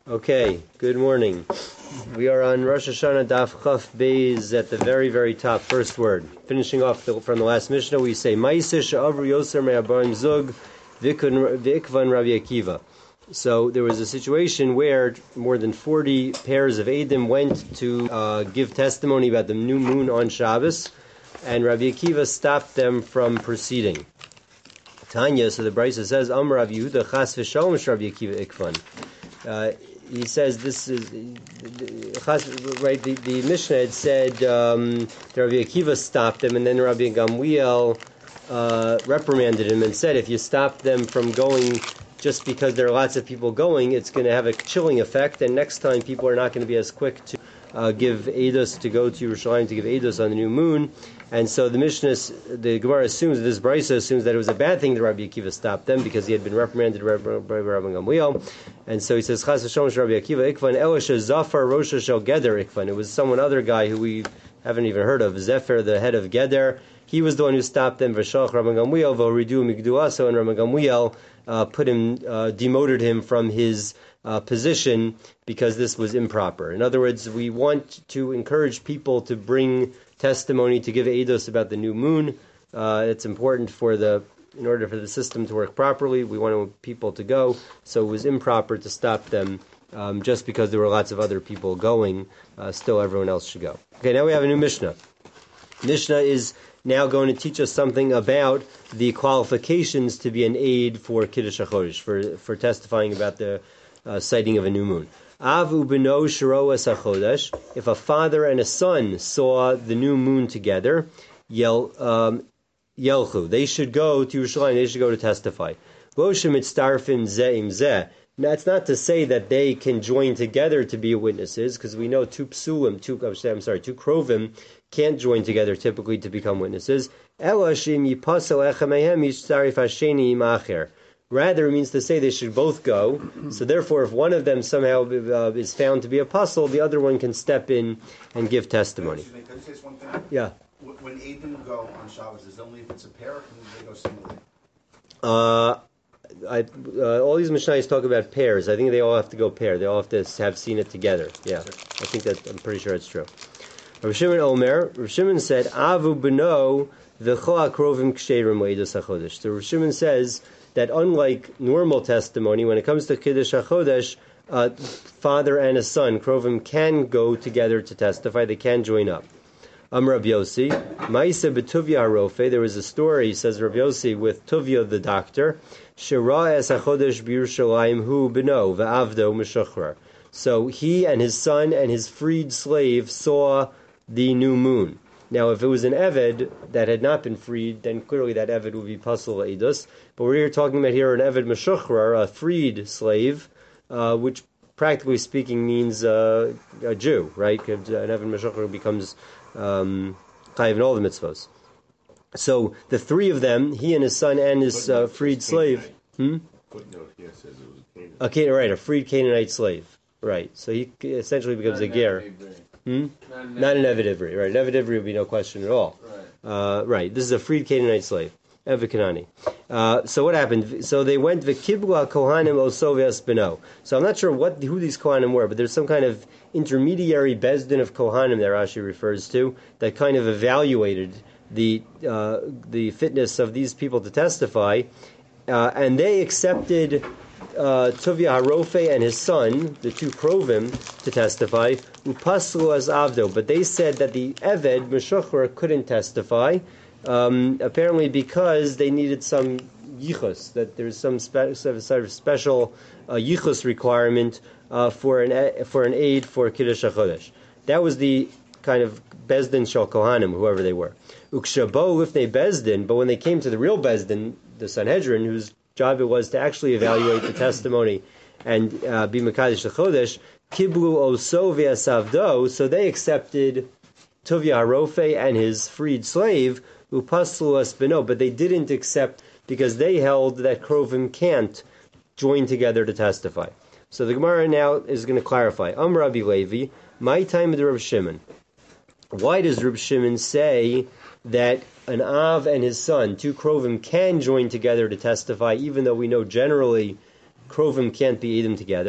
Okay, good morning. We are on Rosh Hashanah Daf Chaf Beis at the very, very top, first word. Finishing off from the last Mishnah, we say, Ma'aseh she'avru Yoser me'abarim zug v'ikvan Rabbi Akiva. So there was a situation where more than 40 pairs of Eidim went to give testimony about the new moon on Shabbos, and Rabbi Akiva stopped them from proceeding. Tanya, so the Brisa says, Amar Rav Yehuda chas v'shalom Rabbi Akiva ikvan. He says this is right. The Mishnah had said Rabbi Akiva stopped them, and then Rabbi Gamliel reprimanded him and said, if you stop them from going just because there are lots of people going, it's going to have a chilling effect, and next time people are not going to be as quick to give Eidos, to go to Yerushalayim to give Eidos on the new moon. And so the Mishnah, the Gemara assumes, this Brisa assumes that it was a bad thing that Rabbi Akiva stopped them because he had been reprimanded by Rabbi Gamliel. And so he says, Chas v'shalom Rabbi Akiva ikvan elisha zafar rosha shel geder ikvan. It was someone other guy who we haven't even heard of, Zephyr, the head of Geder. He was the one who stopped them. V'shalach Rabbi Gamliel v'oridu migduaso, and Rabbi Gamliel demoted him from his position because this was improper. In other words, we want to encourage people to bring testimony, to give eidos about the new moon. It's important in order for the system to work properly. We want people to go, so it was improper to stop them just because there were lots of other people going. Still, everyone else should go. Okay, now we have a new Mishnah. Mishnah is now going to teach us something about the qualifications to be an aid for Kiddush HaChodesh, for testifying about the sighting of a new moon. Av u'beno sheroas hachodesh. If a father and a son saw the new moon together, yelchu. They should go to Yerushalayim. They should go to testify. Lo shemitztarfim zeh im zeh. Now, it's not to say that they can join together to be witnesses, because we know two krovim can't join together typically to become witnesses. Ela shim yipasel echem mehem yishtarif hasheni im acher. Rather, it means to say they should both go. So therefore, if one of them somehow is found to be apostle, the other one can step in and give testimony. Excuse me, can I say one thing? Yeah. When Eidim go on Shabbos, is it only if it's a pair, or can they go singly? All these Mishnayos talk about pairs. I think they all have to go pair. They all have to have seen it together. Yeah, I'm pretty sure it's true. Rav Shimon Omer, Rav Shimon said, Avu b'no v'cho akrovim ksherim le'edos hachodesh. So Rav Shimon says that unlike normal testimony, when it comes to Kiddush HaChodesh, father and a son, krovim, can go together to testify. They can join up. Rabbi Yossi, Ma'aseh b'Tuvia harofe. There was a story, says Rabbi Yossi, with Tuvia the doctor. Shera es hachodesh b'Yerushalayim hu b'no v'avdo meshuchrar. So he and his son and his freed slave saw the new moon. Now, if it was an Eved that had not been freed, then clearly that Eved would be Pasal Eidos. But we're talking about here an Eved Meshuchrar, a freed slave, which practically speaking means a Jew, right? An Eved Meshuchrar becomes Chayiv in all the mitzvos. So the three of them, he and his son and his freed slave. Footnote here says it was a Right, a freed Canaanite slave. Right, so he essentially becomes a ger. Not an Eved Ivri, right? An Eved Ivri would be no question at all. Right. This is a freed Canaanite slave, Eved Kanani. So what happened? So they went v'kibla kohanim osovias beno. So I'm not sure who these kohanim were, but there's some kind of intermediary bezdin of kohanim that Rashi refers to that kind of evaluated the fitness of these people to testify, and they accepted Tuvia Harofe and his son, the two krovim, to testify, upaslu as avdo, but they said that the Eved, Meshuchra, couldn't testify, apparently because they needed some yichus, that there's some sort of special yichus requirement for an aid for Kiddush HaChodesh. That was the kind of Bezdin Shal Kohanim, whoever they were. Ukshabo Lifnei Bezdin, but when they came to the real Bezdin, the Sanhedrin, whose job it was to actually evaluate the testimony and be Mekadesh HaChodesh, Kiblu Oso v'Asavdo, so they accepted Tuvia Harofe and his freed slave, Upaslu Asbeno, but they didn't accept because they held that Krovim can't join together to testify. So the Gemara now is going to clarify. Rabbi Levi, my time with Reb Shimon. Why does Reb Shimon say that an Av and his son, two Krovim, can join together to testify, even though we know generally Krovim can't be Eidim together?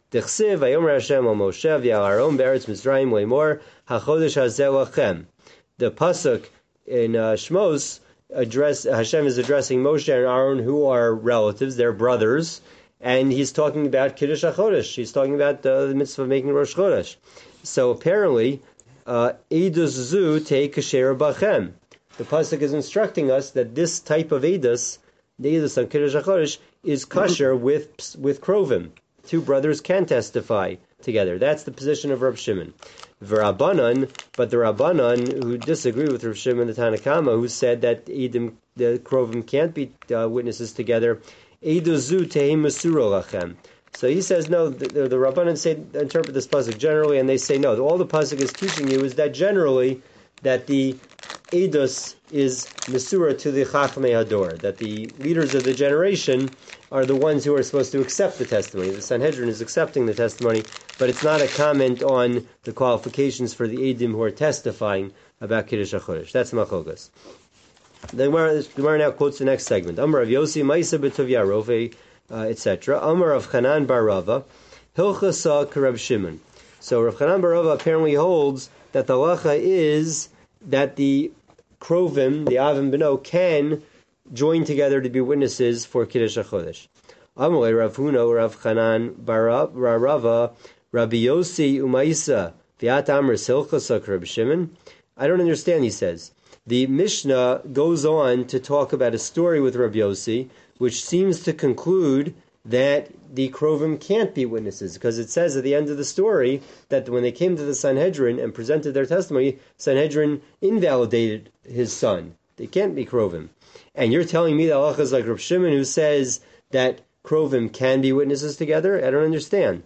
Dechsiv Vayomer Hashem al Moshe v'al Aaron be'eretz Mitzrayim le'mor hachodesh hazeh lachem. The pasuk in Shmos Hashem is addressing Moshe and Aaron, who are relatives, they're brothers, and he's talking about Kiddush HaChodesh. He's talking about the mitzvah of making Rosh Chodesh. So apparently, Eidos zu te kasher bachem. The pasuk is instructing us that this type of Eidos, the Eidos on Kiddush HaChodesh, is kosher with Krovim. Two brothers can testify together. That's the position of Rav Shimon. V'Rabbanan, but the Rabbanan who disagree with Rav Shimon, the Tanakama, who said that the Krovim can't be witnesses together, Eidos zu tehi mesura lachem. So he says, no, the Rabbanan interpret this pasuk generally, and they say, no, all the pasuk is teaching you is that generally, that the Eidos is mesura to the Chachmei Hador, that the leaders of the generation are the ones who are supposed to accept the testimony. The Sanhedrin is accepting the testimony, but it's not a comment on the qualifications for the Eidim who are testifying about Kiddush HaChodesh. That's Machogas. The Gemara now quotes the next segment. Amar of Yossi, Maisa b'Tovia Rove, etc. Amar of Chanan bar Rava, Hilchasa k'Rab Shimon. So Rav Chanan bar Rava apparently holds that the halacha is that the Krovim, the Avim Beno, can join together to be witnesses for Kiddush HaChodesh. Amalei Rav Huna, Rav Chanan bar Rava, Rabbi Yossi umaisa v'at Amar Hilchasa k'Rab Shimon. I don't understand, he says. The Mishnah goes on to talk about a story with Rabbi Yossi, which seems to conclude that the Krovim can't be witnesses, because it says at the end of the story that when they came to the Sanhedrin and presented their testimony, Sanhedrin invalidated his son. They can't be Krovim. And you're telling me that halacha is like Rav Shimon, who says that Krovim can be witnesses together? I don't understand.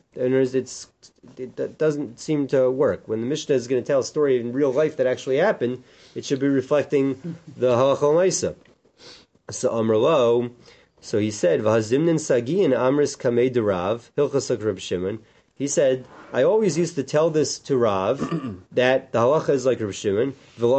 It doesn't seem to work. When the Mishnah is going to tell a story in real life that actually happened, it should be reflecting the halacha l'maisa. So Amrlo, so he said, "V'hazimnin sagi and amris kamei de Rav hilchasak Reb Shimon." He said, "I always used to tell this to Rav that the halacha is like Reb Shimon. V'lo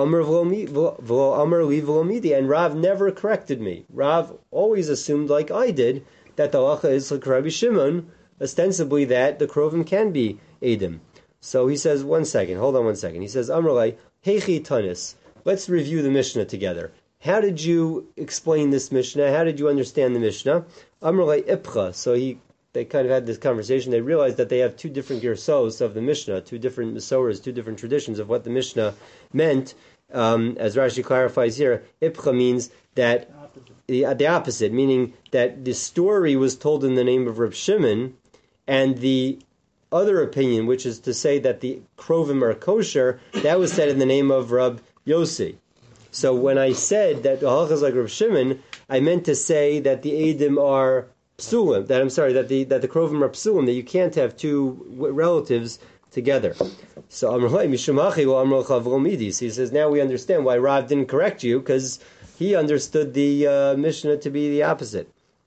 amar li v'lo midi, and Rav never corrected me. Rav always assumed, like I did, that the halacha is like Rabbi Shimon, ostensibly that the Krovim can be Eidim." So he says, hold on one second. He says, Amrlai, heichi tanis. Let's review the Mishnah together. How did you explain this Mishnah? How did you understand the Mishnah? Amrlai ipcha. So they kind of had this conversation. They realized that they have two different girsos of the Mishnah, two different Masoras, two different traditions of what the Mishnah meant. As Rashi clarifies here, ipcha means that the opposite, meaning that the story was told in the name of Reb Shimon, and the other opinion, which is to say that the Krovim are kosher, that was said in the name of Rab Yossi. So when I said that the halacha is like Reb Shimon, I meant to say that the Eidim are psulim, that the Krovim are psulim, that you can't have two relatives together. So he says, now we understand why Rav didn't correct you, because he understood the Mishnah to be the opposite.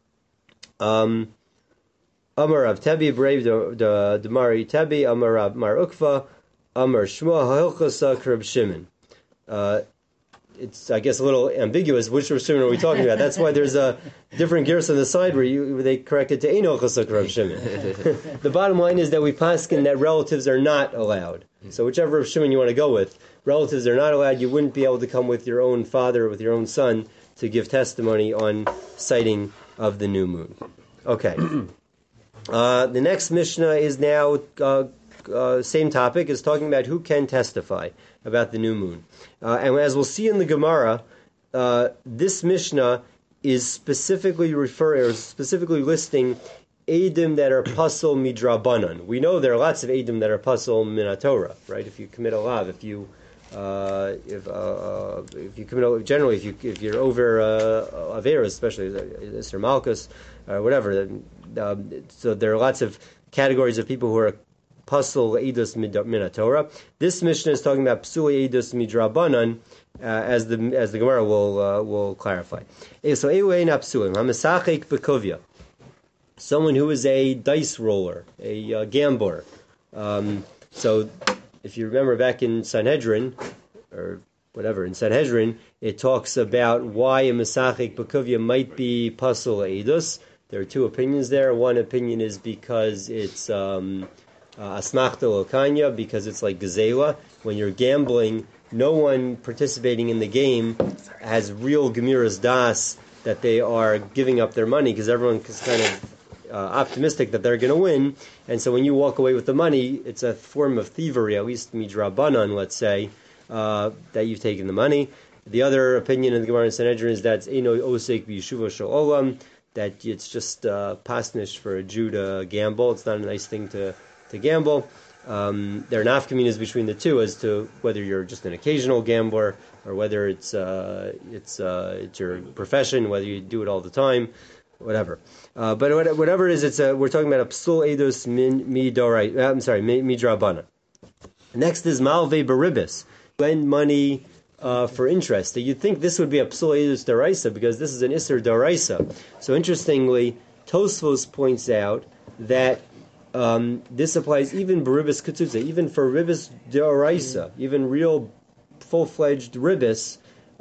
Amar Rav Tebi, brave the Mari Tebi, Amar Rav Mar Ukva, Amar Shmuel Ha'ilchasa Reb Shimon. It's, I guess, a little ambiguous. Which Reb Shimon are we talking about? That's why there's a different gears on the side where they correct it to Eino Chasuk Reb Shimon. The bottom line is that we paskin that relatives are not allowed. So whichever Reb Shimon you want to go with, relatives are not allowed. You wouldn't be able to come with your own father or with your own son to give testimony on sighting of the new moon. Okay. The next Mishnah is now same topic, is talking about who can testify about the new moon. And as we'll see in the Gemara, this Mishnah is specifically listing Eidim that are Pasol Midrabanan. We know there are lots of Eidim that are Pasol Minatorah, right? If you commit a lav, if you commit, generally if you're over Averas, especially Esther Malchus or whatever, so there are lots of categories of people who are Pasol Eidos Minatorah. This Mishnah is talking about Psul Eidos Midrabanan, as the Gemara will clarify. So Eiwein Apsulim Hamasachik Bekovia, someone who is a dice roller, a gambler. So if you remember back in Sanhedrin, or whatever, in Sanhedrin, it talks about why a Masachik Bekovia might be Pasol Eidos. There are two opinions there. One opinion is because it's asmachta lokanya, because it's like gezela. When you're gambling, no one participating in the game has real gemiras das that they are giving up their money, because everyone is kind of optimistic that they're going to win. And so when you walk away with the money, it's a form of thievery, at least midrabanan, let's say, that you've taken the money. The other opinion in the Gemara and Sanhedrin is that Eino Osek B'Yeshuva Shel Olam, that it's just pasnish for a Jew to gamble. It's not a nice thing to gamble. There are nafkaminas between the two as to whether you're just an occasional gambler or whether it's your profession, whether you do it all the time, whatever. But whatever it is, we're talking about a psul edus midrabana. Next is malve baribis, lend money for interest. So you'd think this would be a psul edus daraisa because this is an iser daraisa. So interestingly, Tosfos points out that this applies even baribis ketzutza, even for ribis daraisa, even real full-fledged ribis.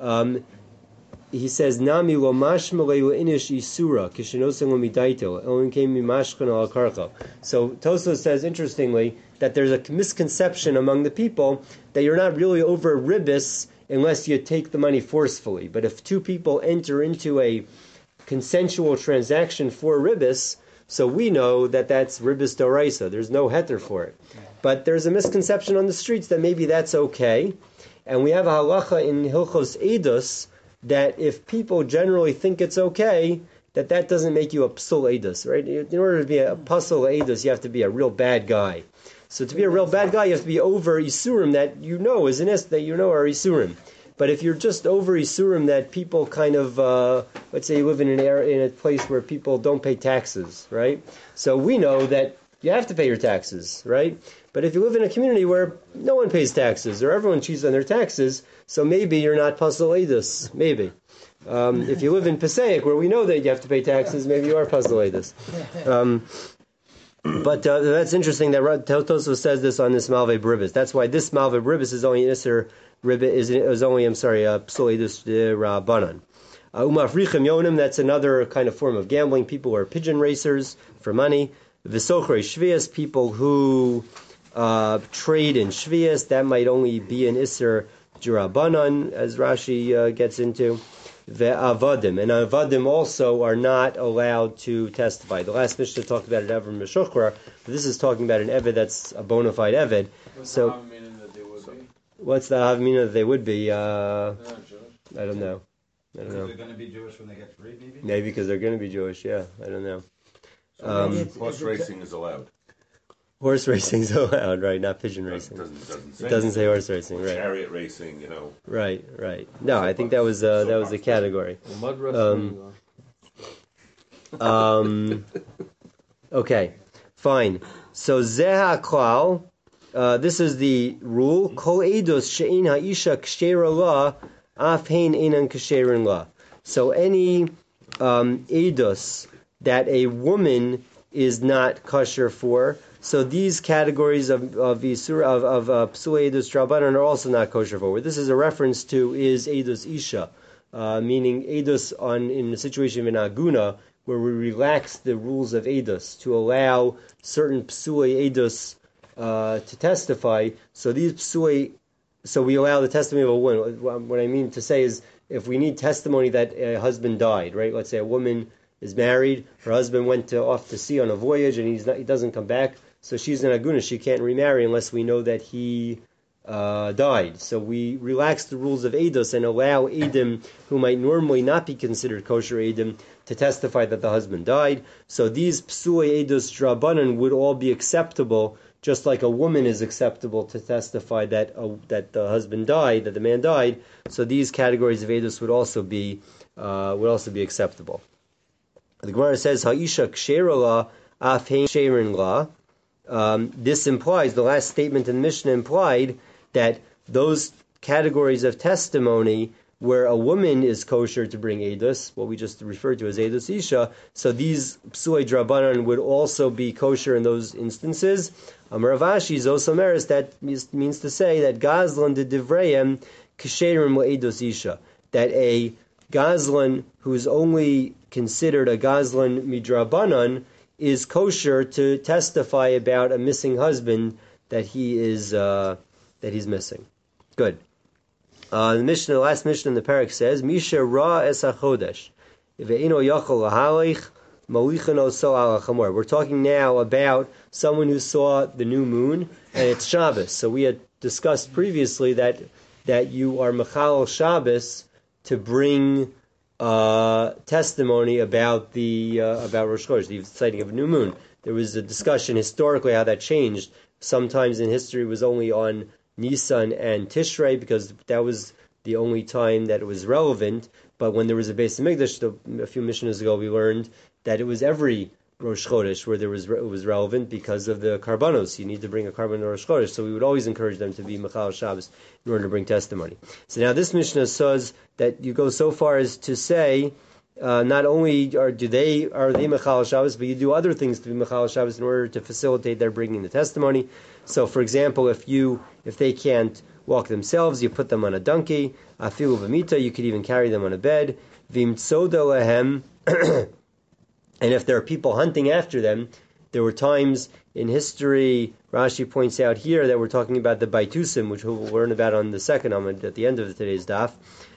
He says, "Nami lo mashmalei lo inish isura kishenosim lo midaito elim came mimashkan al karka." So Tosfos says, interestingly, that there's a misconception among the people that you're not really over ribis unless you take the money forcefully. But if two people enter into a consensual transaction for ribis, so we know that that's ribis doraisa. There's no heter for it. But there's a misconception on the streets that maybe that's okay. And we have a halacha in Hilchos Eidos that if people generally think it's okay, that doesn't make you a psul Eidos, right? In order to be a pasul Eidos, you have to be a real bad guy. So to be a real bad guy, you have to be over Isurim that you know is an is that you know are Isurim. But if you're just over Isurim that people kind of, let's say you live in a place where people don't pay taxes, right? So we know that you have to pay your taxes, right? But if you live in a community where no one pays taxes or everyone cheats on their taxes, so maybe you're not pasul Eidos, maybe. If you live in Passaic where we know that you have to pay taxes, maybe you are pasul Eidos. But that's interesting that Tosfos says this on this Malve Baribis. That's why this Malve Baribis is only Isser Ribis is only Psul Edus Rabbanan. Umafrichim Yonim, that's another kind of form of gambling. People who are pigeon racers for money. V'sochrei Shvias, people who trade in Shvias, that might only be an Isser Rabbanan, as Rashi gets into. Ve'avadim, and avadim also are not allowed to testify. The last Mishnah talked about an Eved Meshuchra, but this is talking about an Eved that's a bona fide Eved. So, what's the Havmina that they would be? I don't know. They're going to be Jewish when they get free, maybe? Maybe because they're going to be Jewish, yeah. I don't know. So horse racing is allowed. Horse racing is allowed, right? Not pigeon racing. It doesn't say horse racing, right? Chariot racing, Right. No, I think that was a category. Mud wrestling. Okay, fine. So zeha klal. This is the rule. Kol eidos she'in ha'isha k'sheira la, af hein einan k'sheirin la. So any eidos that a woman is not kosher for. So these categories of psul edus drabanan are also not kosher for. What this is a reference to is edus isha, meaning edus in a situation of an aguna where we relax the rules of edus to allow certain psul edus to testify. So so we allow the testimony of a woman. What I mean to say is, if we need testimony that a husband died, right? Let's say a woman is married, her husband went off to sea on a voyage, and he doesn't come back. So she's an aguna, she can't remarry unless we know that he died. So we relax the rules of Eidos and allow Eidim, who might normally not be considered kosher Eidim, to testify that the husband died. So these Psuli Eidos Drabanan would all be acceptable, just like a woman is acceptable to testify that the husband died, that the man died. So these categories of Eidos would also be acceptable. The Gemara says, Ha'isha k'sheira la, af hein sheirin la. This implies, the last statement in the Mishnah implied that those categories of testimony where a woman is kosher to bring Eidos, what we just referred to as Eidos Isha, so these Psulei Drabanan would also be kosher in those instances. Amar Rav Ashi Zos Omeres, that means to say that Gazlan de Divrayim Ksherim Eidos Isha, that a Gazlan who's only considered a Gazlan midrabanan is kosher to testify about a missing husband that he's missing. Good. The Mishnah, the last Mishnah in the parak says, Misha ra es hachodesh, ve'ino yachol lahalich, malichano so ala chamor. We're talking now about someone who saw the new moon, and it's Shabbos. So we had discussed previously that you are mechal Shabbos to bring testimony about about Rosh Chodesh, the sighting of a new moon. There was a discussion historically how that changed. Sometimes in history it was only on Nisan and Tishrei because that was the only time that it was relevant. But when there was a Beis Hamikdash, a few missionaries ago, we learned that it was every Rosh Chodesh where it was relevant because of the karbanos. You need to bring a karban to Rosh Chodesh, so we would always encourage them to be Mechal Shabbos in order to bring testimony. So now this Mishnah says that you go so far as to say not only are they Mechal Shabbos, but you do other things to be Mechal Shabbos in order to facilitate their bringing the testimony. So, for example, if they can't walk themselves, you put them on a donkey. Afilu v'mita, you could even carry them on a bed. V'imtsoda lehem. And if there are people hunting after them, there were times in history, Rashi points out here, that we're talking about the Baitusim, which we'll learn about on the second Amud at the end of today's daf,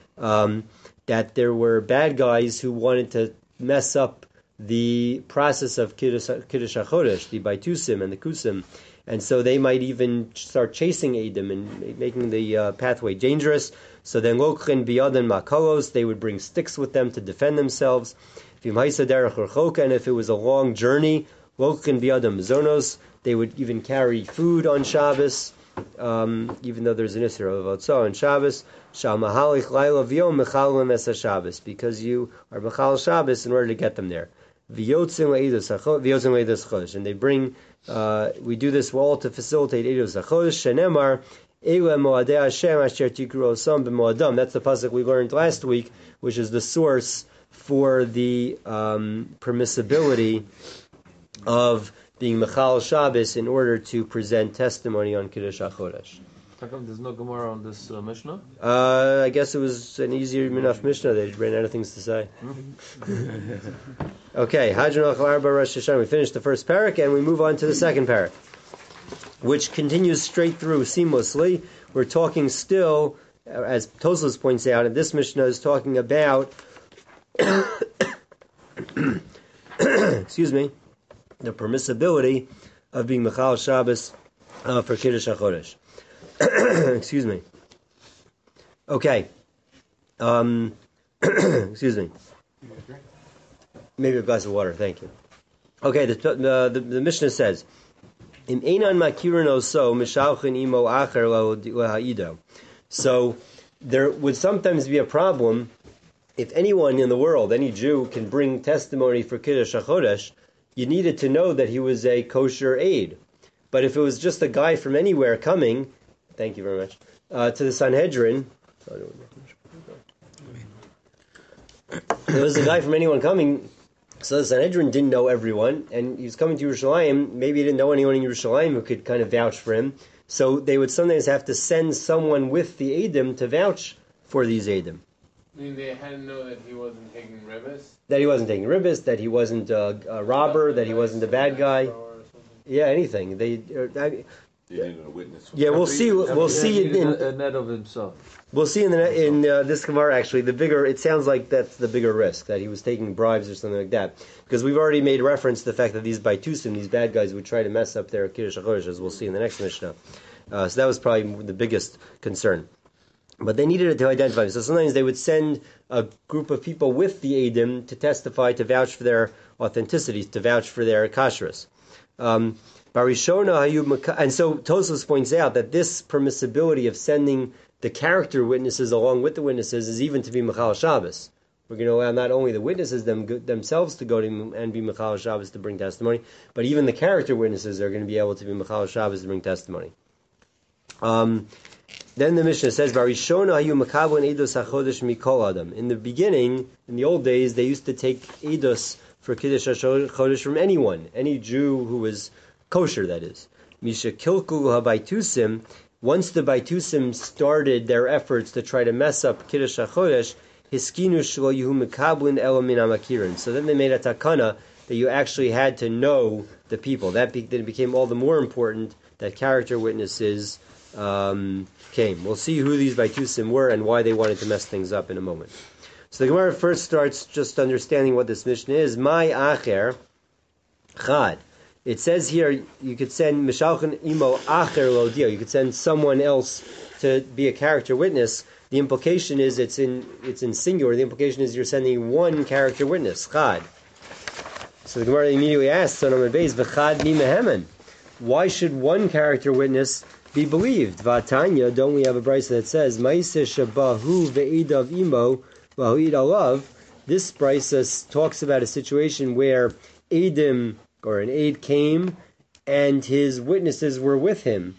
that there were bad guys who wanted to mess up the process of Kiddush HaChodesh, the Baitusim and the Kusim, and so they might even start chasing Edom and making the pathway dangerous. So then Lokhin Biyadan Makalos, they would bring sticks with them to defend themselves. And if it was a long journey, Lokhin Biyadam Zonos, they would even carry food on Shabbos, even though there's an Isra of Otzah on Shabbos. Shalmahalich Laila V'yom Mechalim Es HaShabbos, because you are Mechal Shabbos in order to get them there. V'yotzim Le'edos Chodesh, and they bring. We do this all to facilitate Eidos HaChodesh. Shenemar Eile Moadei Hashem Asher Tikru Osam B'Moadam. That's the pasuk we learned last week, which is the source for the permissibility of being Mechal Shabbos in order to present testimony on Kiddush HaChodesh. How come there's no Gemara on this Mishnah? I guess it was an easier enough Mishnah. They ran out of things to say. Okay, Hadron Achal Arba Rosh Hashanah. We finished the first parak and we move on to the second parak, which continues straight through seamlessly. We're talking still, as Tosfos points out, and this Mishnah is talking about excuse me, the permissibility of being Mechal Shabbos for Kiddush HaChodesh. Excuse me. Okay. Excuse me. Maybe a glass of water. Thank you. Okay. The Mishnah says, "Im einan makirin oso mishalchin imo acher lahaido." So there would sometimes be a problem if anyone in the world, any Jew, can bring testimony for Kiddush HaChodesh. You needed to know that he was a kosher aid. But if it was just a guy from anywhere coming, thank you very much, to the Sanhedrin, there was a guy from anyone coming, so the Sanhedrin didn't know everyone, and he was coming to Yerushalayim. Maybe he didn't know anyone in Yerushalayim who could kind of vouch for him. So they would sometimes have to send someone with the Eidim to vouch for these Eidim. I mean, they had to know that he wasn't taking ribbis? That he wasn't taking ribbis, that he wasn't a robber, that he wasn't a bad guy. Yeah, anything. You needed a witness. Yeah, we'll see. We'll see in a net of himself. We'll see in this Gemara. Actually, the bigger. It sounds like that's the bigger risk, that he was taking bribes or something like that. Because we've already made reference to the fact that these Baitusim, these bad guys, would try to mess up their Kiddush HaChodesh, as we'll see in the next Mishnah. So that was probably the biggest concern. But they needed it to identify them. So sometimes they would send a group of people with the Eidim to testify, to vouch for their authenticity, to vouch for their kashrus. And so Tosfos points out that this permissibility of sending the character witnesses along with the witnesses is even to be Mechal Shabbos. We're going to allow not only the witnesses themselves to go to and be Mechal Shabbos to bring testimony, but even the character witnesses are going to be able to be Mechal Shabbos to bring testimony. Then the Mishnah says, in the beginning, in the old days, they used to take Eidos for Kiddush HaChodesh from anyone, any Jew who was kosher, that is. Misha Kilku HaBaitusim, once the Baitusim started their efforts to try to mess up Kiddush HaChodesh, hiskinu shlo yuhu mekablin elo min hamakirin. So then they made a takana that you actually had to know the people. Then it became all the more important that character witnesses came. We'll see who these Baitusim were and why they wanted to mess things up in a moment. So the Gemara first starts just understanding what this Mishnah is. My acher chad. It says here you could send mishalchen imo acher lodio. You could send someone else to be a character witness. The implication is it's in singular. The implication is you're sending one character witness. Chad. So the Gemara immediately asks on Amud Beis, v'chad mi mehemen. Why should one character witness be believed? Vatanya, don't we have a brisa that says, Ma'iseh shabahu ve'idav imo v'hu'id alav? This brisa talks about a situation where Adim, or an aid, came and his witnesses were with him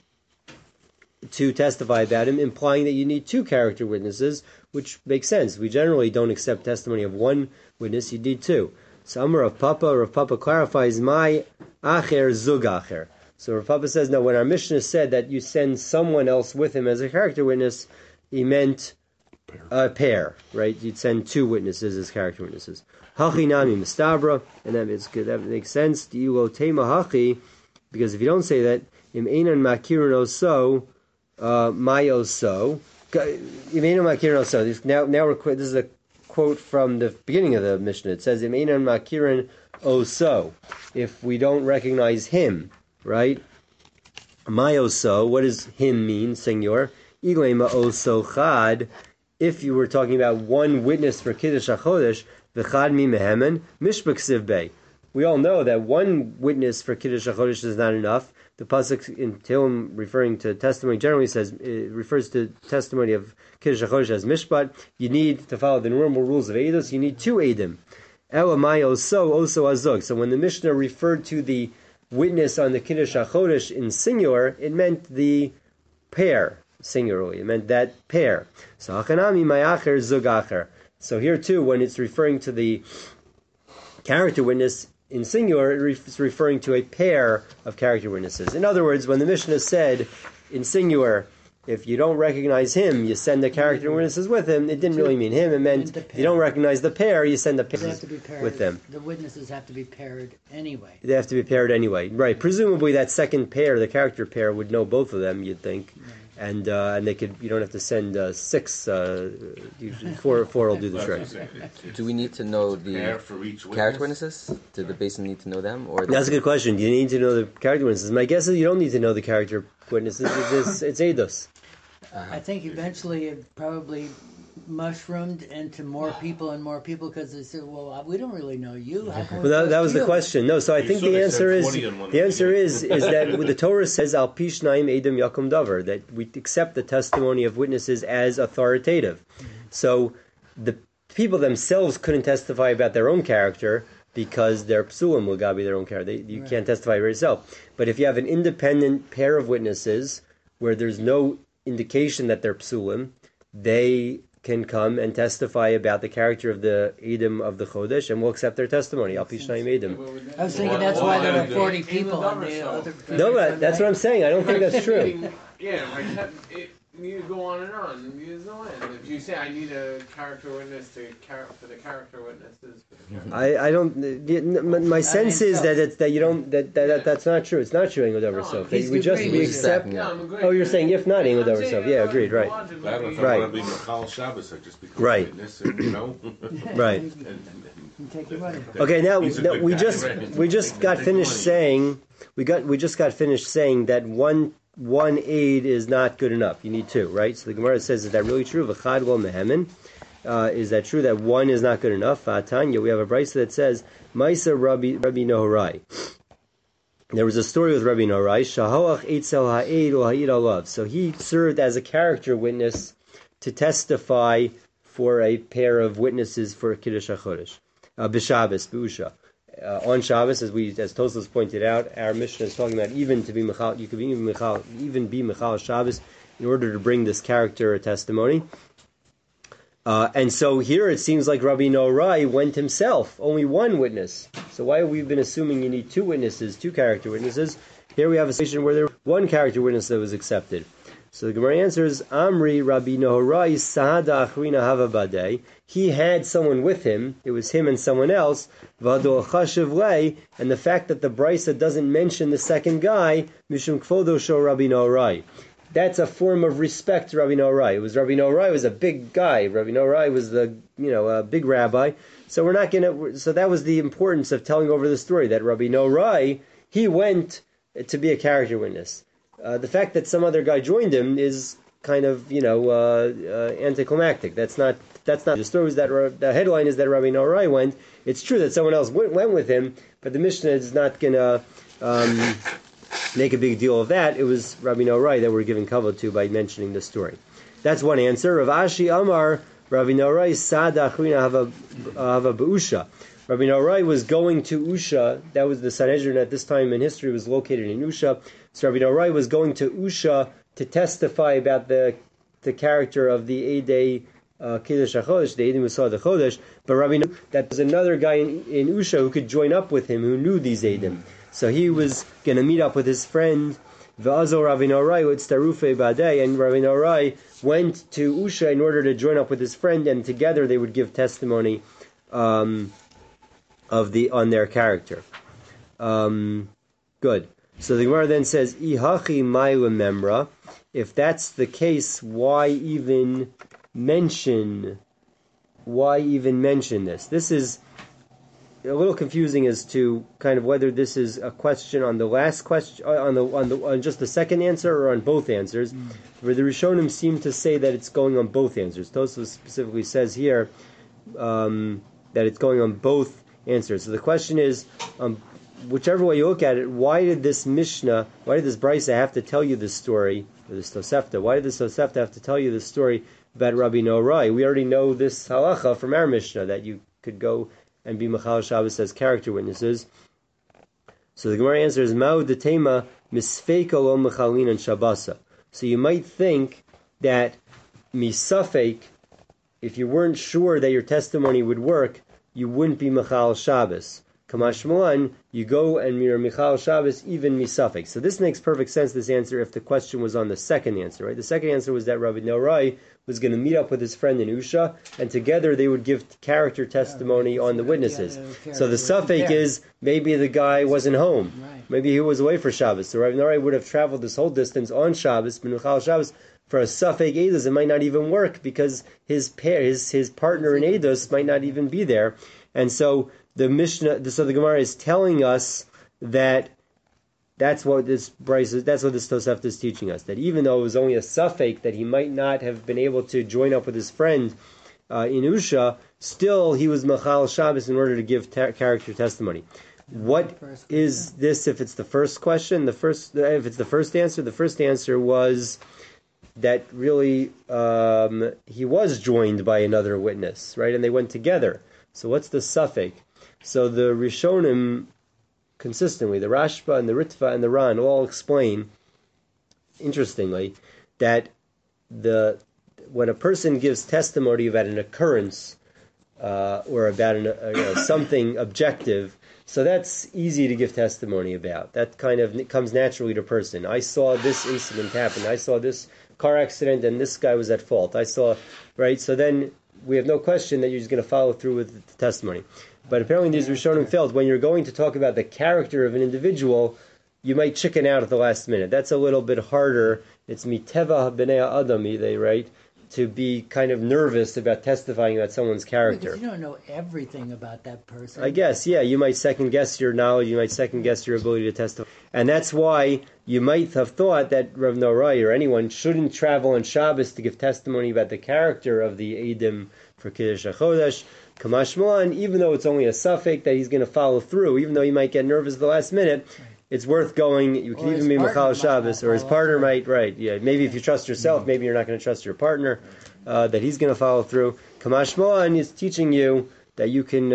to testify about him, implying that you need two character witnesses, which makes sense. We generally don't accept testimony of one witness, you need two. So Amar Rav Papa clarifies, my acher zug acher. So Rav Papa says, no, when our Mishnah said that you send someone else with him as a character witness, he meant a pair, right? You'd send two witnesses as character witnesses. Hachi nami mistabra, and that is good. That makes sense. Diulo tema hachi, because if you don't say that, im einan makirin oso, my oso, im einan makirin oso. Now this is a quote from the beginning of the Mishnah. It says, im einan makirin oso. If we don't recognize him, right? My oso, what does him mean, senor? Ilema oso chad. If you were talking about one witness for Kiddush HaChodesh, v'chad mi mehemen, mishpah ksiv bei. We all know that one witness for Kiddush HaChodesh is not enough. The pasuk in Tehillim, referring to testimony, generally says it refers to testimony of Kiddush HaChodesh as mishpat. You need to follow the normal rules of Eidos. You need two Eidim. Ela mai oso azog. So when the Mishnah referred to the witness on the Kiddush HaChodesh in singular, it meant the pair. Singularly, it meant that pair. So hachanami mayacher zugacher. So here too, when it's referring to the character witness in singular, it's referring to a pair of character witnesses. In other words, when the Mishnah said in singular, if you don't recognize him, you send the character witnesses with him, it didn't really mean him. It meant if you don't recognize the pair, you send the pairs with them. The witnesses have to be paired anyway. They have to be paired anyway. Right. Presumably that second pair, the character pair, would know both of them, you'd think. Right. And they could. You don't have to send six. Usually four will do the trick. Do we need to know the character witnesses? Do the basin need to know them? Or that's a good question. Do you need to know the character witnesses? My guess is you don't need to know the character witnesses because it's eidos. I think eventually it probably mushroomed into more people because they said, "Well, we don't really know you." Well, that was the question. No, so I think the answer is that the Torah says al pishnaim edom yakum davar, that we accept the testimony of witnesses as authoritative. So the people themselves couldn't testify about their own character because they're psulim will be their own character. You can't testify for yourself. But if you have an independent pair of witnesses where there's no indication that they're psulim, they can come and testify about the character of the Edom of the Chodesh, and we'll accept their testimony. Al Pishnayim Edom. I was thinking that's why there were 40 people on the other. No, but that's what I'm saying. I don't think that's true. Yeah, you go on and on. There's no end. If you say I need a character witness for the character witnesses, I don't. My sense is that you don't. That's not true. It's not true. Engled over self. We accept. Oh, you're saying if not Engled over self. Yeah, agreed. Right. Right. Be Michal Shabbos, I just become a witness, and, you know. Right. Okay. Now we just got finished saying that one aid is not good enough. You need two, right? So the Gemara says, is that really true? V'chad lo mehemen. Is that true that one is not good enough? Tanya, we have a brisa that says, Maisa Rabbi Nohorai. There was a story with Rabbi Nohorai. Shahoach eitzel ha'ed o ha'id alav. So he served as a character witness to testify for a pair of witnesses for Kiddush HaChodesh. B'Shabbos, B'Usha. On Shabbos, as Tosfos pointed out, our Mishnah is talking about even to be Michal, you could even be Michal Shabbos in order to bring this character testimony. And so here it seems like Rabbi Norai went himself, only one witness. So why have we been assuming you need two witnesses, two character witnesses? Here we have a situation where there was one character witness that was accepted. So the Gemara answers, Amri Rabbi Nohorai Sahada Achrina Hava Badei. He had someone with him. It was him and someone else. Vado Chashiv Lei. And the fact that the Brisa doesn't mention the second guy, Mishum Kvodo Sho Rabbi Nohorai. That's a form of respect to Rabbi Nohorai. It was Rabbi Nohorai was a big guy. Rabbi Nohorai was a big rabbi. So we're not going to. So that was the importance of telling over the story that Rabbi Nohorai, he went to be a character witness. The fact that some other guy joined him is kind of anticlimactic. That's not. The story is that the headline is that Rabbi Nohorai went. It's true that someone else went with him, but the Mishnah is not going to make a big deal of that. It was Rabbi Nohorai that we're giving kavod to by mentioning the story. That's one answer. Rav Ashi Amar Rabbi Nohorai Sad Achrina Hava Beusha. Rabbi Nohorai was going to Usha. That was the Sanhedrin at this time in history was located in Usha. So Rabbi Nohorai was going to Usha to testify about the character of the Eidei Kiddush HaChodesh, the Eidei Musar Chodesh. But Rabbi Nohorai, that was another guy in Usha who could join up with him, who knew these Eidim. So he was going to meet up with his friend, V'azo Rabbi Nohorai with Starufe Badei, and Rabbi Nohorai went to Usha in order to join up with his friend, and together they would give testimony on their character. Good. So the Gemara then says, "Ihachi ma'ila memra." If that's the case, why even mention this? This is a little confusing as to kind of whether this is a question on the last question, on just the second answer, or on both answers. Where the Rishonim seem to say that it's going on both answers. Tosfos specifically says here that it's going on both answers. So the question is, whichever way you look at it, why did this Brisa have to tell you this story, or this Tosefta? Why did this Tosefta have to tell you this story about Rabbi Nohorai? We already know this halacha from our Mishnah, that you could go and be Machal Shabbos as character witnesses. So the Gemara answers, Ma'u detema misfeika lo mechalin and Shabbasa. So you might think that misafek, if you weren't sure that your testimony would work, you wouldn't be Machal Shabbos. Kamashmalan, you go and you're Michal Shabbos, even misafek. So this makes perfect sense, this answer, if the question was on the second answer, right? The second answer was that Rabbi Nohorai was going to meet up with his friend in Usha, and together they would give character testimony on the witnesses. So the safek is, maybe the guy wasn't home. Right. Maybe he was away for Shabbos. So Rabbi Nohorai would have traveled this whole distance on Shabbos, Michal Shabbos, for a safek Eidos. It might not even work, because his partner in Eidos might not even be there. And so the Gemara is telling us that that's what this Tosefta is teaching us. That even though it was only a safek that he might not have been able to join up with his friend in Usha, still he was Machal Shabbos in order to give character testimony. What is this? If it's the first question, if it's the first answer was that really he was joined by another witness, right? And they went together. So what's the safek? So the Rishonim, consistently, the Rashba and the Ritva and the Ran all explain, interestingly, that when a person gives testimony about an occurrence or about something objective, so that's easy to give testimony about. That kind of comes naturally to a person. I saw this incident happen. I saw this car accident, and this guy was at fault. Right? So then we have no question that you're just going to follow through with the testimony. But apparently these Rishonim felt when you're going to talk about the character of an individual, you might chicken out at the last minute. That's a little bit harder. It's miteva b'nei adam, right? To be kind of nervous about testifying about someone's character. Because you don't know everything about that person. I guess, yeah. You might second guess your knowledge. You might second guess your ability to testify. And that's why you might have thought that Rav Nohorai or anyone shouldn't travel on Shabbos to give testimony about the character of the Eidim for Kiddush HaChodesh. Kamashmalan, even though it's only a safek that he's going to follow through, even though he might get nervous at the last minute, it's worth going. You can even be Machal Shabbos, or his partner might, right? Yeah, maybe if you trust yourself, maybe you're not going to trust your partner, that he's going to follow through. Kamashmalan is teaching you that you can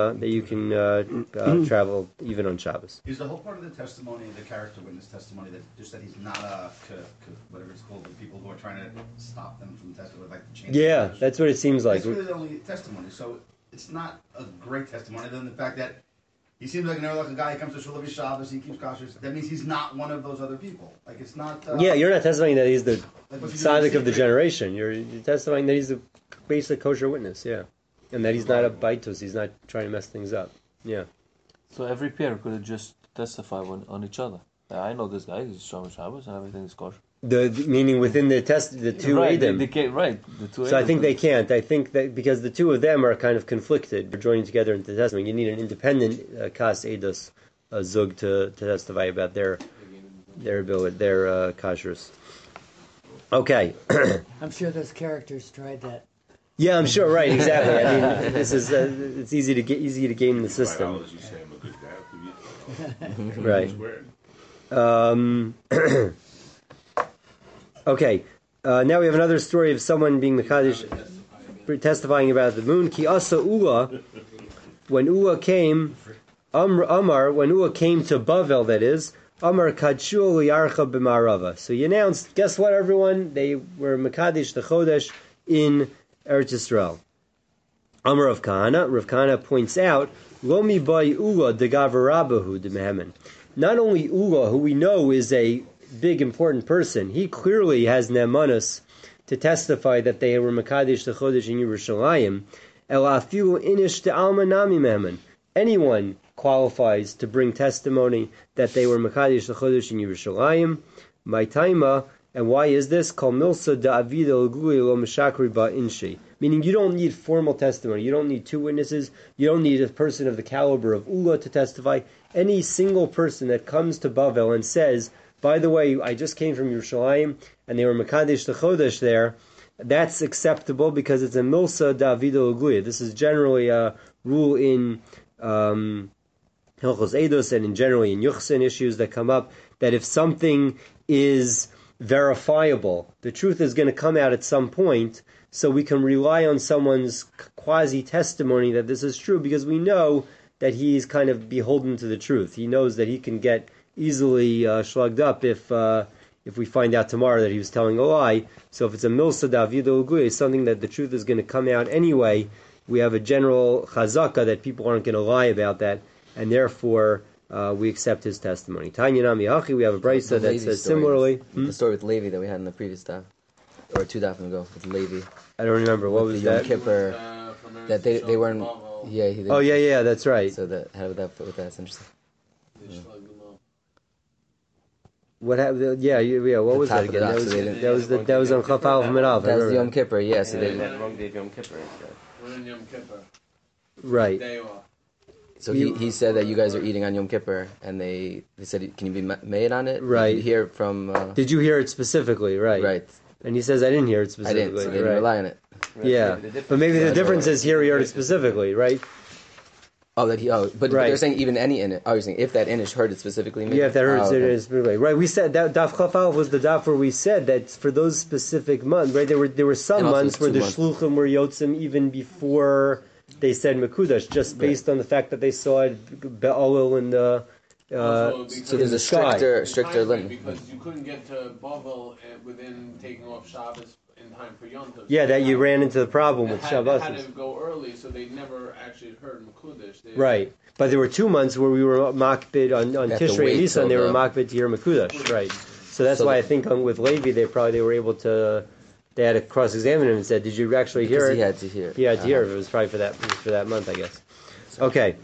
travel even on Shabbos. Is the whole part of the testimony, the character witness testimony, that just that he's not whatever it's called, the people who are trying to stop them from testifying, like to change? Yeah, that's what it seems like. That's really the only testimony. So it's not a great testimony, other than the fact that he seems like a guy. He comes to Shulavi Shabbos. He keeps kosher. That means he's not one of those other people. Like it's not. Yeah, you're not testifying that he's the Like what's he tzaddik doing of the generation. You're testifying that he's a basic kosher witness. Yeah, and that he's not a baitus. He's not trying to mess things up. Yeah. So every pair could have just testified on each other. I know this guy. He's Shomer Shabbos and everything is kosher. Meaning within the two right, Edom. The two. So I think they can't. I think that because the two of them are kind of conflicted, they're joining together into testimony. You need an independent kas edus zug to testify about their ability, their kashrus. Okay. I'm sure those characters tried that. Yeah, I'm sure. Right. Exactly. I mean, this is it's easy to game the system. You say I'm a good guy. Right. Okay, now we have another story of someone being Mekadesh, testifying about the moon. Ki asa Ula, when Ula came, Amar, when Ula came to Bavel, that is, Amar Kadshu Liyarcha b'Marava. So he announced, guess what, everyone? They were Mekadesh the Chodesh in Eretz Yisrael. Amar Rav Kahana points out, Lomi Bay Ula de Gavarabahu de Mehemen. Not only Ula, who we know is a big important person, he clearly has ne'emanus to testify that they were Mekadesh the Chodesh in Yerushalayim. El afilu inish de alma nami mehemen. Anyone qualifies to bring testimony that they were Mekadesh the Chodesh in Yerushalayim. My taima, and why is this? Kol milsa da avida l'guli lo meshakri ba inshi. Meaning you don't need formal testimony. You don't need two witnesses. You don't need a person of the caliber of Ula to testify. Any single person that comes to Bavel and says, by the way, I just came from Yerushalayim, and they were Mekadesh the Chodesh there, that's acceptable because it's a milsa David Oguya. This is generally a rule in Hilchos Eidos and generally in Yuchsin issues that come up, that if something is verifiable, the truth is going to come out at some point, so we can rely on someone's quasi-testimony that this is true because we know that he's kind of beholden to the truth. He knows that he can get easily slugged up if we find out tomorrow that he was telling a lie. So if it's a milsa David Uguy, something that the truth is going to come out anyway, we have a general chazaka that people aren't going to lie about that, and therefore we accept his testimony. Tanya Nami Hachi, we have a brisa that says similarly. The story with Levi that we had in the previous daf, or 2 daf ago with Levi. I don't remember what was that. Yom Kippur, that they weren't. Yeah. Yeah, that's right. So how would that fit with that? It's interesting. What happened? Yeah. What was that again? That was on Chaf Aleph Merav. That was the Yom Kippur. Yeah. So they wrong day of Yom Kippur. We're in Yom Kippur. Right. Day off. So he said that you guys are eating on Yom Kippur, and they said, can you be made on it? Right. Did you hear from? Did you hear it specifically? Right. Right. And he says, I didn't hear it specifically. I didn't. So they didn't rely on it. Yeah, but maybe the difference is here he heard it specifically, right? But they're saying even any in it. Oh, you're saying if that Inish heard it specifically? Maybe? Yeah, if that heard it specifically, right? We said that Daf Chaf Aleph was the daf where we said that for those specific months, right? There were some months where the shluchim were yotzim even before they said Mekudash, just based on the fact that they saw it Be'olil in the. So there's a stricter limit because you couldn't get to Bavel within taking off Shabbos in time for Yom Tov. Yeah, that you ran into the problem with Shabbos. They had to go early, so they never actually heard Mekudesh. Right, but there were 2 months where we were makbid on Tishrei and Nisan, they were makbid to hear Mekudash, right? So that's why I think with Levi they were able to. They had to cross-examine him and said, "Did you actually hear it?" He had to hear. He had to hear it. It was probably for that month, I guess. Okay.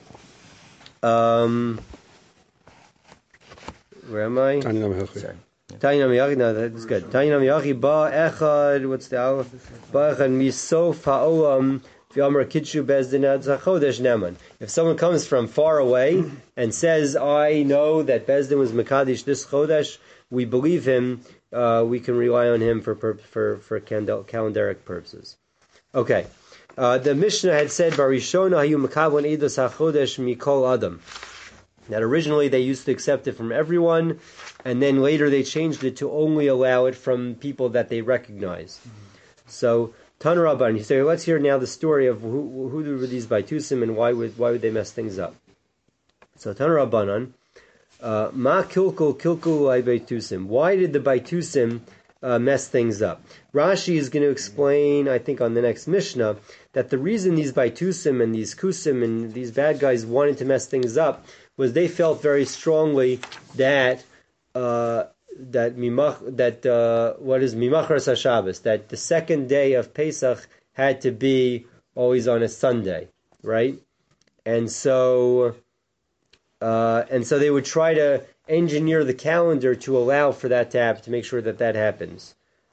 Where am I? Sorry. Tainam Yachi, no, that's good. Tainam Yachi, Ba Echad, what's the Aleph? Ba Echad, Misof Ha'olam, V'yamar Kitshu Bezdin Adzachodesh Neman. If someone comes from far away and says, I know that Bezdin was Mekadesh this Chodesh, we believe him, we can rely on him for calendaric purposes. Okay. The Mishnah had said, Barishona Hayu Mekavon Eidos HaChodesh Mikol Adam. That originally they used to accept it from everyone, and then later they changed it to only allow it from people that they recognize. So, Tan Rabban, you say, let's hear now the story of who were these Baitusim and why would they mess things up. So, Tan Rabbanan, Ma kilkul ay Baitusim. Why did the Baitusim mess things up. Rashi is going to explain, I think, on the next Mishnah, that the reason these Baitusim and these Kusim and these bad guys wanted to mess things up was they felt very strongly that what is Mimachras HaShabbos, that the second day of Pesach had to be always on a Sunday, right? And so they would try to engineer the calendar to allow for that to happen, to make sure that happens.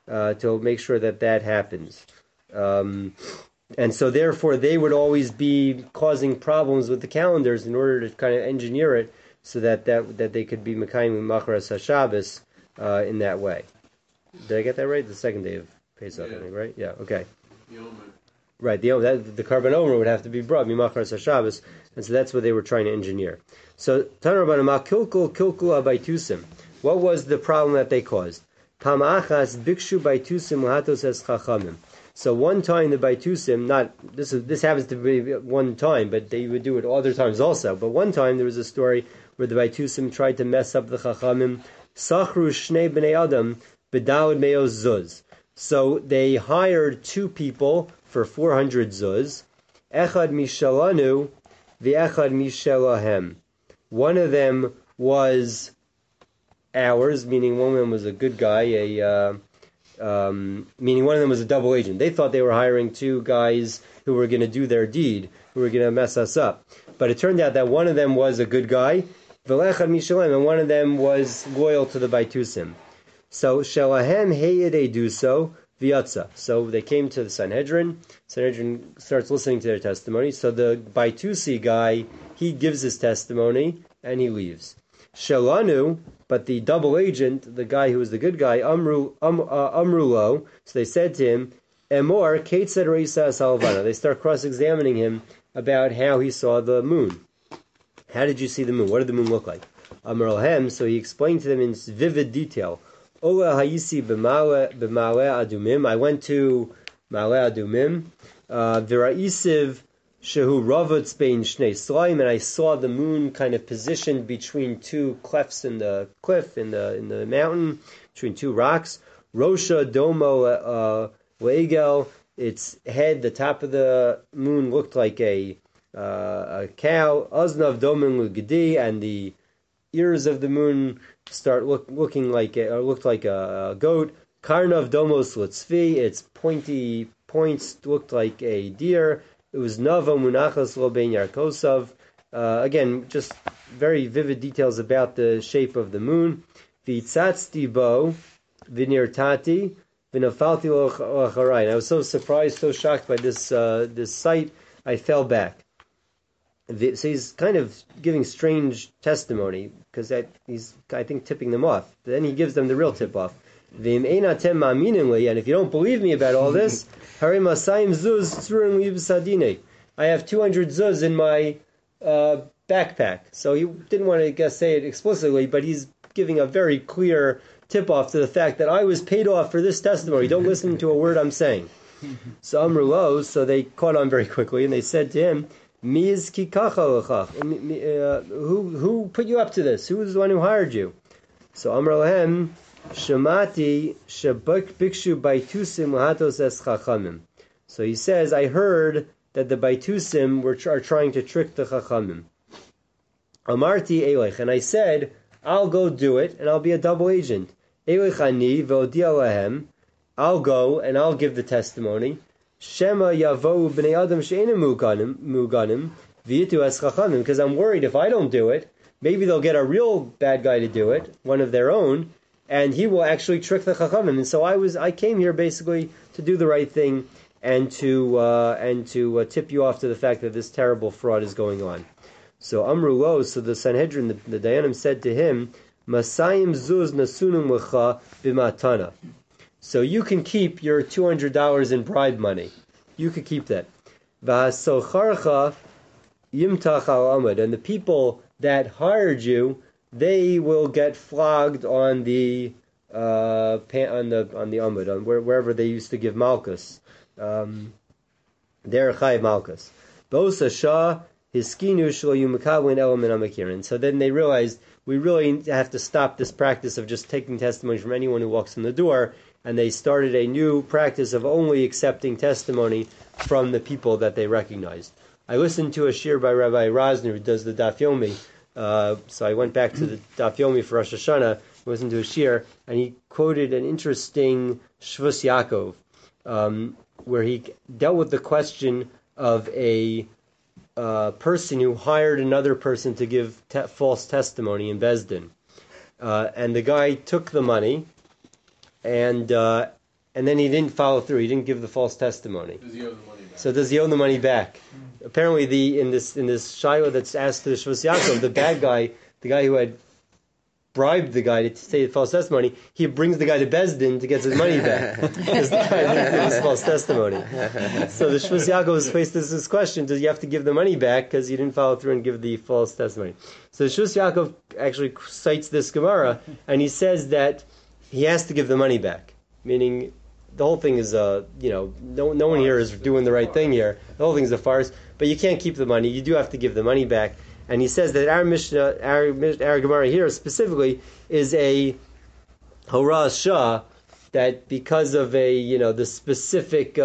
And so therefore they would always be causing problems with the calendars in order to kind of engineer it so that they could be Mekayim Machras HaShabbos in that way. Did I get that right? The second day of Pesach, I think, right? Yeah, okay. Right, the Karban Omer would have to be brought Mimachras HaShabbos, and so that's what they were trying to engineer. So, Tanar Rabbanan, Kilkul Abaitusim. What was the problem that they caused? Pam Achas Bikshu Baitusim Lahatos Es Chachamim. So one time the Baitusim, this happens to be one time, but they would do it other times also. But one time there was a story where the Baitusim tried to mess up the Chachamim. Sachru Shnei Bnei Adam B'Daled Meos Zuz. So they hired two people for 400 zuz. Echad mishalanu, v'echad mishalahem. One of them was ours, meaning one of them was a good guy, meaning one of them was a double agent. They thought they were hiring two guys who were going to do their deed, who were going to mess us up. But it turned out that one of them was a good guy, v'echad mishalem, and one of them was loyal to the Baitusim. So shalahem heyed duso. V'yatza. So they came to the Sanhedrin. Sanhedrin starts listening to their testimony. So the Baitusi guy, he gives his testimony and he leaves. Shalanu, but the double agent, the guy who was the good guy, Amrulo. So they said to him, Emor Ketzed Reisa Salvana. They start cross-examining him about how he saw the moon. How did you see the moon? What did the moon look like? Amrulhem. So he explained to them in vivid detail. Ola Hayisi b'Ma'ale Adumim. I went to Ma'ale Adumim. V'ra'isiv shehu ravutz bein shnei slayim, and I saw the moon kind of positioned between two clefts in the cliff, in the mountain, between two rocks. Rosha domo le'egel. Its head, the top of the moon, looked like a cow. Aznav domin l'gedi, and the ears of the moon looked like a goat. Karnav domos litzvi, its pointy points looked like a deer. It was nava munachas lo bein yarkosov. Again, just very vivid details about the shape of the moon. V'tzatzti bo v'nirtati v'nafalti lo acharai. I was so surprised, so shocked by this sight, I fell back. So he's kind of giving strange testimony because he's, I think, tipping them off. Then he gives them the real tip-off. And if you don't believe me about all this, I have 200 zuz in my backpack. So he didn't want to say it explicitly, but he's giving a very clear tip-off to the fact that I was paid off for this testimony. Don't listen to a word I'm saying. So Amrulo, so they caught on very quickly, and they said to him, who put you up to this? Who was the one who hired you? So Amar Lahem, Shamati Shabak Bikshu Baitusim Lahatos Es Chachamim. So he says, I heard that the Baitusim are trying to trick the Chachamim. Amarti Elech, and I said, I'll go do it, and I'll be a double agent. Elech ani v'odia lahem. I'll go and I'll give the testimony. Shema yavo b'nei adam she'enim muganim v'yitu es chachamim. Because I'm worried if I don't do it, maybe they'll get a real bad guy to do it, one of their own, and he will actually trick the chachamim. And so I came here basically to do the right thing and to tip you off to the fact that this terrible fraud is going on. So Amru Lo, so the Sanhedrin, the Dayanim said to him, Masayim zuz nasunum lecha b'matana. So you can keep your $200 in bribe money. You could keep that. V'hasocharcha yimtach al amud, and the people that hired you, they will get flogged on the amud, on wherever they used to give malchus. They're chayiv malchus. Bosa shah hiskinu shlo yumakavlin elam min amakirin. So then they realized we really have to stop this practice of just taking testimony from anyone who walks in the door. And they started a new practice of only accepting testimony from the people that they recognized. I listened to a shir by Rabbi Rosner, who does the Daf Yomi. So I went back to the Daf Yomi for Rosh Hashanah, listened to a shir, and he quoted an interesting Shvus Yaakov, where he dealt with the question of a person who hired another person to give false testimony in Bezdin. And the guy took the money, and then he didn't follow through. He didn't give the false testimony. Does he owe the money back? So does he owe the money back? Apparently, in this shiloh that's asked to the Shvus Yaakov, the bad guy, the guy who had bribed the guy to say the false testimony, he brings the guy to Bezdin to get his money back because the guy didn't give his false testimony. So the Shvus Yaakov is faced with this question: does he have to give the money back because he didn't follow through and give the false testimony? So the Shvus Yaakov actually cites this Gemara, and he says that he has to give the money back, meaning the whole thing is no one here is doing the right thing here. The whole thing is a farce, but you can't keep the money. You do have to give the money back. And he says that our Mishnah, our Gemara here specifically is a Hora Shah, that because of the specific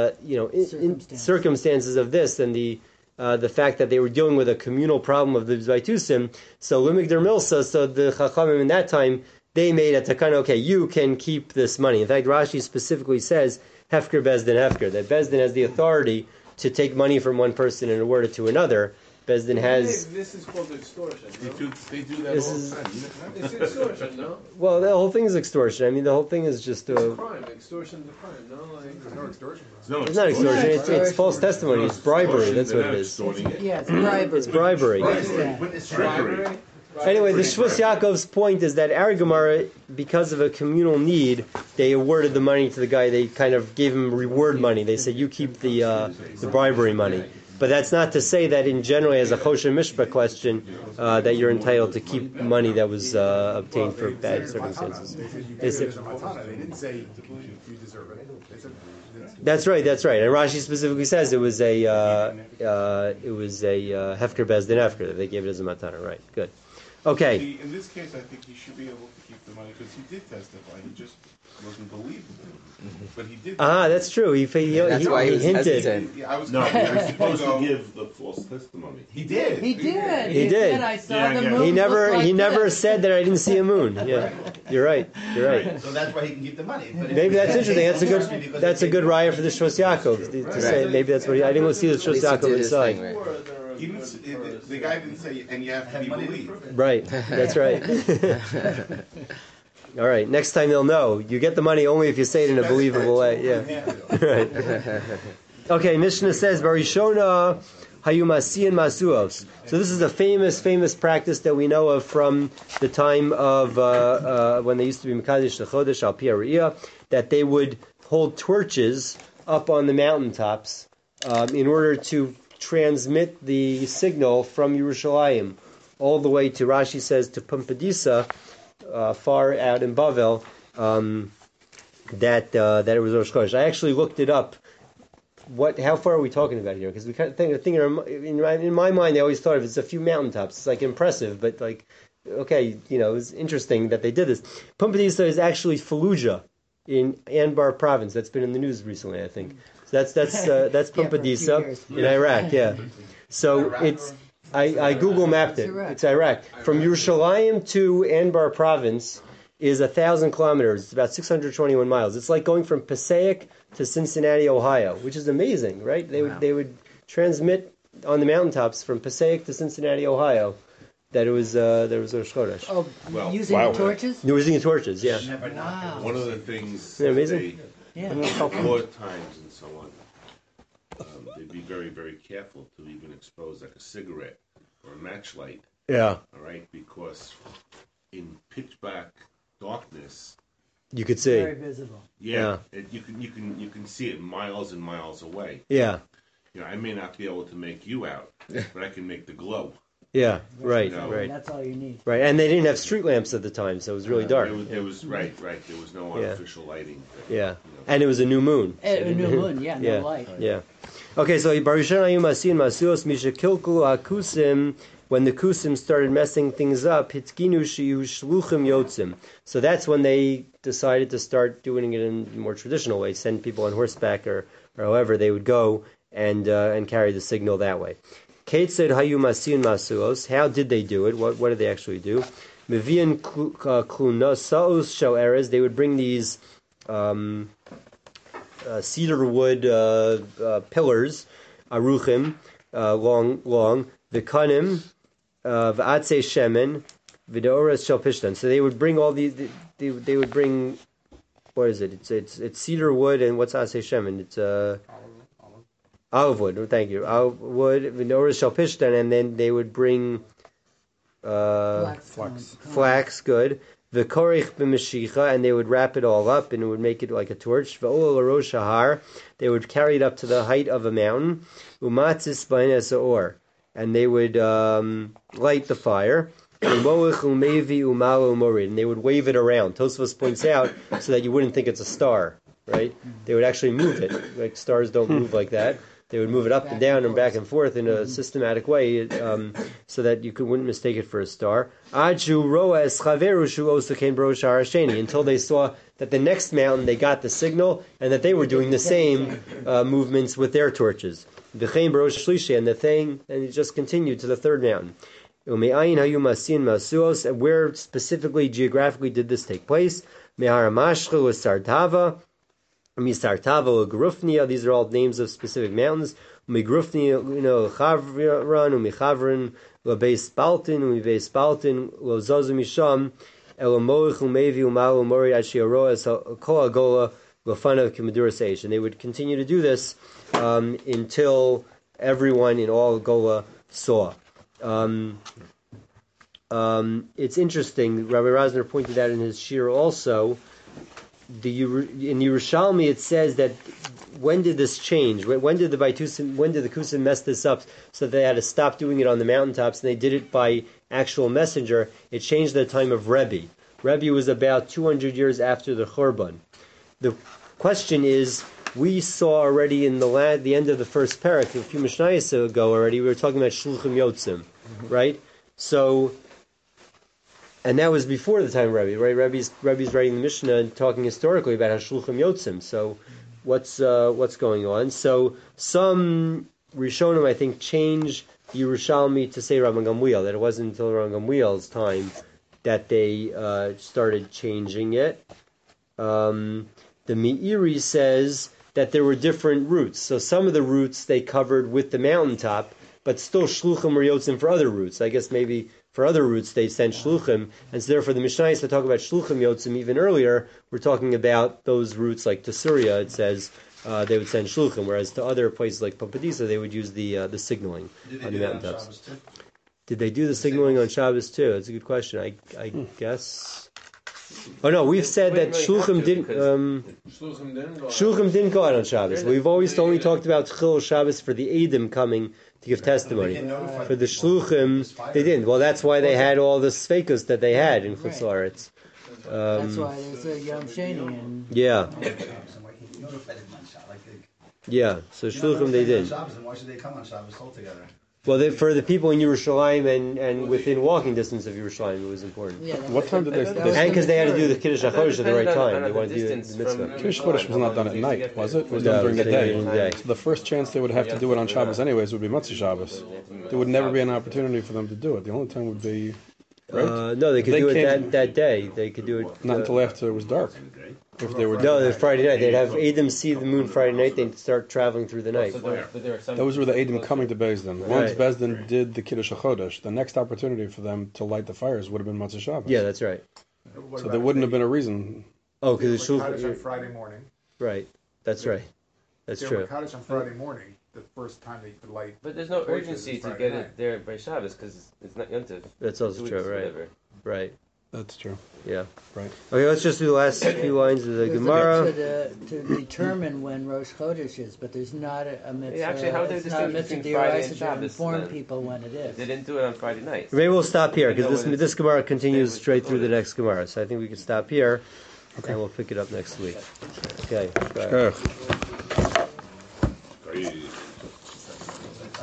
circumstances of this and the fact that they were dealing with a communal problem of the Zvaitusim, so Limigdar Milsa, so the Chachamim in that time, they made a takana, okay, you can keep this money. In fact, Rashi specifically says, Hefker Bezdin Hefker, that Bezdin has the authority to take money from one person and award it to another. Bezdin has... This is called extortion, no? They do that all the time. It's extortion, no? Well, the whole thing is extortion. I mean, the whole thing is just... It's a crime. Extortion's a crime, no? No extortion. It's not extortion. It's false testimony. It's bribery. That's what it is. Yeah, it's bribery. It's bribery. Witness bribery. Anyway, the Shvus Yaakov's point is that our Gemara, because of a communal need, they awarded the money to the guy. They kind of gave him reward money. They said, you keep the bribery money. But that's not to say that in general, as a Choshen Mishpah question, that you're entitled to keep money that was obtained for bad circumstances. They didn't say you deserve it. That's right. And Rashi specifically says it was a Hefker Bezdin Hefker, that they gave it as a matana. Right, good. Okay. See, in this case, I think he should be able to keep the money because he did testify. He just wasn't believable. But he did. That's true. He why he was hinted. hesitant. Yeah, I was No, confident. you're supposed to give the false testimony. He did. He did. He did. said, I saw Yeah, the yeah. moon. He never look like this. said that I didn't see a moon. Yeah, you're right. So that's why he can keep the money. But if Maybe he that's can't interesting. take That's a the money because good they take raya the for the Shvus Yaakov to say maybe that's what I didn't see the At Shvus least he Yaakov did his inside. thing, right? He didn't, the guy didn't say, and you have to be money to believed. prove it. Right. That's right. All right. Next time they'll know. You get the money only if you say it in a believable way. Yeah. Right. Okay. Mishnah says Barishona Hayumasi and Masuos. So this is a famous practice that we know of from the time of when they used to be Mekadesh Lechodesh Al Pi Hariyah, that they would hold torches up on the mountaintops in order to transmit the signal from Yerushalayim all the way to, Rashi says, to Pumbedisa, far out in Bavel, that it was Rosh Chodesh. I actually looked it up. How far are we talking about here? Because we kind of think in my mind, I always thought of it's a few mountaintops. It's like impressive, but like, okay, it's interesting that they did this. Pumbedisa is actually Fallujah in Anbar province. That's been in the news recently, I think. So that's Pumbedisa in Iraq. Yeah. So it's I Google mapped it. It's Iraq. From Yerushalayim to Anbar province is 1,000 kilometers. It's about 621 miles. It's like going from Passaic to Cincinnati, Ohio, which is amazing, right? They would transmit on the mountaintops from Passaic to Cincinnati, Ohio, that it was there was Rosh Chodesh. Oh, Well, using the torches? They were using torches, yeah. Wow. One of the things Isn't that amazing? Yeah. war times and so on, they'd be very, very careful to even expose like a cigarette or a matchlight, Yeah. all right? Because in pitch black darkness, You could see. Very visible. you can see it miles and miles away. Yeah. I may not be able to make you out, but I can make the glow. Yeah. Right. No. Right. That's all you need. Right. And they didn't have street lamps at the time, so it was really dark. There was right. There was no artificial lighting. Yeah. And it was a new moon. A new moon, yeah, no light. Yeah. Okay, so Barishon Ayum Asin Masuos Mishakilku Akusim when the Kusim started messing things up, Hitkinu shiyu shluchim yotzim. So that's when they decided to start doing it in a more traditional way, send people on horseback or however they would go and carry the signal that way. Keitzed hayu masin masuos. How did they do it? What did they actually do? Mevian klunosaos shel erez. They would bring these cedar wood pillars, aruchim, long. V'kanim, v'atzei shemen, v'deoras shel pishtan. So they would bring all these. They would bring. What is it? It's cedar wood and what's atzei shemen? It's olive wood. Thank you. Olive wood, v'deoras shel pishtan, and then they would bring flax. Good. V'korich b'meshicha, and they would wrap it all up, and it would make it like a torch. V'ol l'rosh hahar, they would carry it up to the height of a mountain. Umatzis b'ines or, and they would light the fire. And they would wave it around. Tosfos points out so that you wouldn't think it's a star, right? They would actually move it. Like stars don't move like that. They would move it up and down and back and forth in a systematic way, so that you wouldn't mistake it for a star. Until they saw that the next mountain they got the signal and that they were doing the same movements with their torches. And it just continued to the third mountain. And where specifically geographically did this take place? Misartava Grufnia, these are all names of specific mountains. Migrufnia, Chavran, Umichavran, Labeis Baltin, Umibeis Baltin, Lozazu Misham, Elamorich, Umevi, Umalu, Mori, Ashiaro, Koagola, Lafana, Kimadura Sage. And they would continue to do this until everyone in all Gola saw. It's interesting, Rabbi Rosner pointed out in his shir also. In Yerushalmi it says that when did this change? When did the Kusim mess this up so that they had to stop doing it on the mountaintops and they did it by actual messenger? It changed the time of Rebbe. Rebbe was about 200 years after the Churban. The question is, we saw already in the end of the first parak, a few Mishnayos ago already, we were talking about Shluchim Yotzim, right? So, and that was before the time of Rebbe, right? Rebbe's writing the Mishnah and talking historically about how Shluchim Yotzim. So, what's going on? So, some Rishonim, I think, changed Yerushalmi to say Rabban Gamliel, that it wasn't until Rabban Gamliel's time that they started changing it. The Meiri says that there were different routes. So some of the routes they covered with the mountaintop, but still Shluchim were Yotzim for other routes. I guess maybe for other routes they sent Shluchim, and so therefore the Mishnayos that talk about Shluchim Yotzim even earlier, we're talking about those routes like to Syria, it says they would send Shluchim, whereas to other places like Papadisa they would use the signaling on the mountaintops. Did they do the signaling on Shabbos too? That's a good question. I guess... Oh no, we've said that Shluchim didn't go out on Shabbos. We've always only talked about Chil Shabbos for the Eidim coming to give testimony. For the Shluchim, they didn't. Well, that's why they had all the Sveikus that they had in Chutz La'aretz. That's why there's a Yom Sheni. Yeah. Yeah, so Shluchim they did. Why should they come on Shabbos altogether? Well, for the people in Yerushalayim and within walking distance of Yerushalayim, it was important. Yeah, what time did they? And because they had to do the Kiddush HaChodesh at the right time. They wanted to do the mitzvah. Kiddush HaChodesh was not done at night, was it? It was done during the day. So the first chance they would have to do it on Shabbos anyways would be Motzei Shabbos. There would never be an opportunity for them to do it. The only time would be... Right? No, they could do it that day. They could do it... Not until after it was dark. If they were no, Friday night. They'd have Eidim see the moon Friday night. They'd start traveling through the night. Those were the Eidim coming to Beis Din. Once Beis Din did the Kiddush HaChodesh, the next opportunity for them to light the fires would have been Motzei Shabbos. Yeah, that's right. So there wouldn't have been a reason. Oh, because the Kaddish on Friday morning. Right. That's right. That's true. Kaddish on Friday morning, the first time they could light. But there's no urgency to get it there by Shabbos because it's not Yom Tov. That's also true, right? Right. That's true. Yeah. Right. Okay, let's just do the last few lines of the Gemara. To determine when Rosh Chodesh is, but there's not a mitzvah. Yeah, actually, how would they distinguish between Friday and Shabbos? To inform people when it is. They didn't do it on Friday night. Maybe we'll stop here because this Gemara continues straight through the next Gemara. So I think we can stop here, and we'll pick it up next week. Okay. Bye.